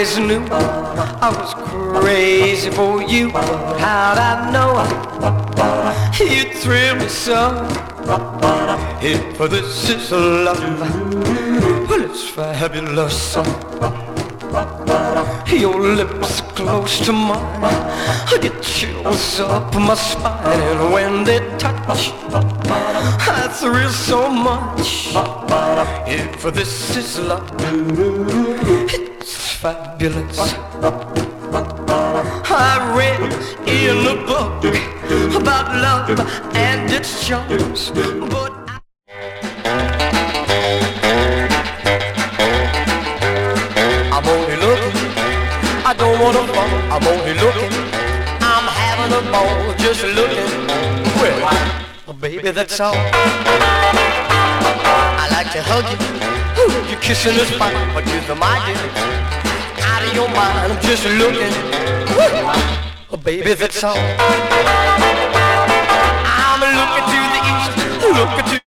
always knew I was crazy for you. How'd I know you thrill me so? If this is love, well, it's fabulous. Your lips close to mine, I get chills up my spine, and when they touch, I thrill so much. If this is love, it's fabulous. I read in a book about love and its charms, but I'm only looking, I don't wanna fall, I'm only looking, I'm having a ball just looking. Well, baby, that's all. I like to hug you, your kissing is fine, but you're my dear, out of your mind, I'm just looking. Baby, that's all. I'm looking to the east, looking to